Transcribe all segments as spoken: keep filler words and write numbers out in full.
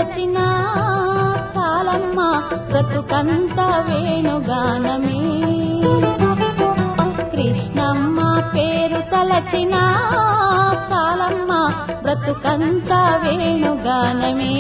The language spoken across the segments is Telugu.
తలచినా చాలమ్మ బ్రతుకంత వేణుగానమే. కృష్ణమ్మ పేరు తలచినా చాలమ్మ బ్రతుకంత వేణుగానమే.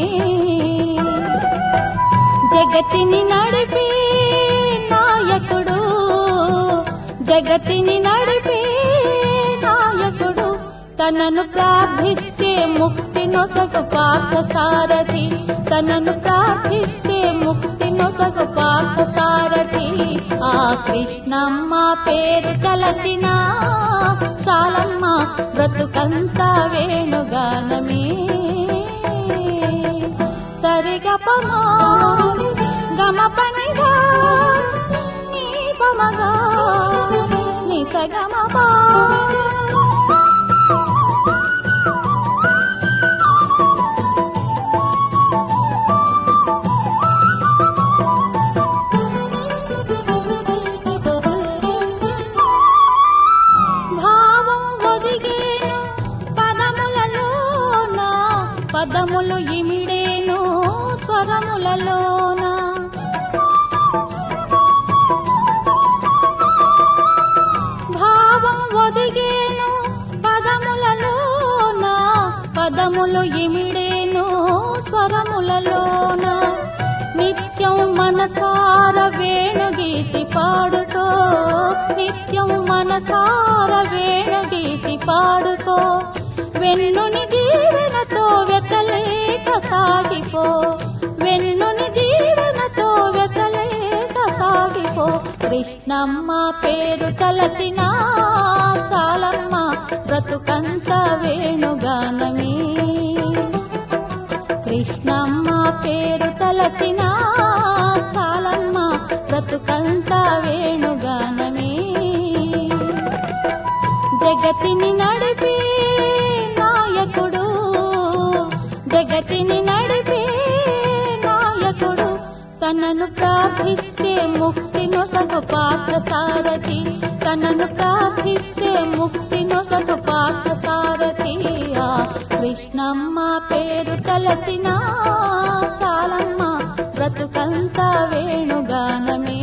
జగతిని నడిపే నాయకుడు, జగతిని నడిపే నాయకుడు, తనను ప్రార్థిస్తే ముక్తి నొసగు పార్థసారథి, తనను ప్రార్థిస్తే ముక్తి నొసగు పార్థసారథి. ఆ కృష్ణమ్మ పేరు తలచినా చాలమ్మ బ్రతుకంతా వేణుగానమే. సరిగపమా గమ పనిగా నీ పమగా నీ సగమపా పదములు ఇమిడేను స్వరములలోన. భావం ఒదిగేను పదములలోన, పదములు ఇమిడేను స్వరములలోన. నిత్యం మనసార వేణుగీతి పాడుకో, నిత్యం మనసార వేణుగీతి పాడుకో. వెన్నుని దీవెనతో వెతలేక సాగిపో, వెన్నుని దీవెనతో వెతలేక సాగిపో. కృష్ణమ్మ పేరు తలచినా చాలమ్మ బ్రతుకంత వేణుగానమే. కృష్ణమ్మ పేరు తలచినా చాలమ్మ బ్రతుకంత వేణుగానమే. జగతిని నడిపే నాయకుడు, జగతిని నడిపే నాయకుడు, తనను ప్రార్థిస్తే ముక్తి నొసగు పార్థసారథి, తనను ప్రార్థిస్తే ముక్తి నొసగు పార్థసారథి. ఆ కృష్ణమ్మ పేరు తలచినా చాలమ్మ బ్రతుకంతా వేణుగానమే.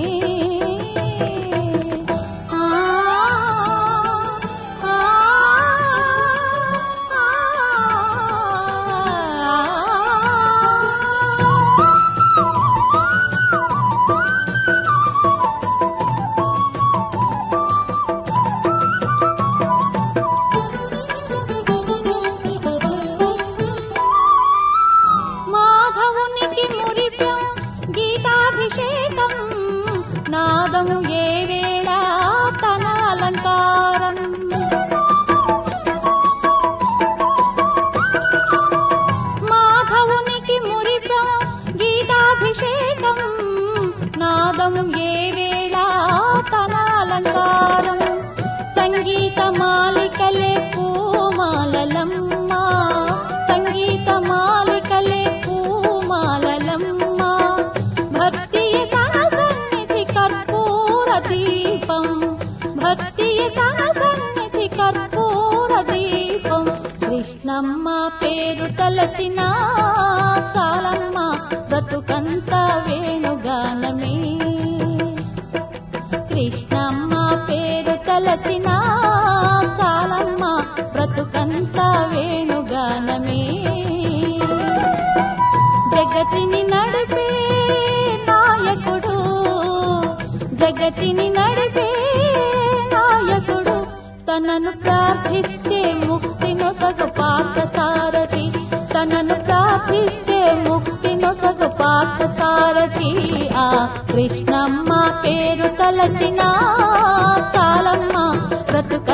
నాదము ఏ వేళ తన అలంకారం, మాధవునికి మురిపం గీతాభిషేకం. నాదము ఏ వేళ తన అలంకారం, సంగీత మాలికలే పూమాలలమ్మ, సంగీత మాలికలే పూమాలలమ్మ. భక్తి దీపం, భక్తి తన సన్నిధి కర్పూర దీపం. కృష్ణమ్మ పేరు తలచినా చాలమ్మ బ్రతుకంత వేణుగానమే. కృష్ణమ్మ పేరు తలచినా చాలమ్మ బ్రతుకంత వేణుగానమే. జగతిని నడిపే నాయకుడు, జగతిని నడిపే నాయకుడు, తనను ప్రార్థిస్తే ముక్తి నొసగు పార్థసారథి, తనను ప్రార్థిస్తే ముక్తి నొసగు పార్థసారథి. ఆ కృష్ణమ్మ పేరు తలచినా చాలమ్మ బ్రతుక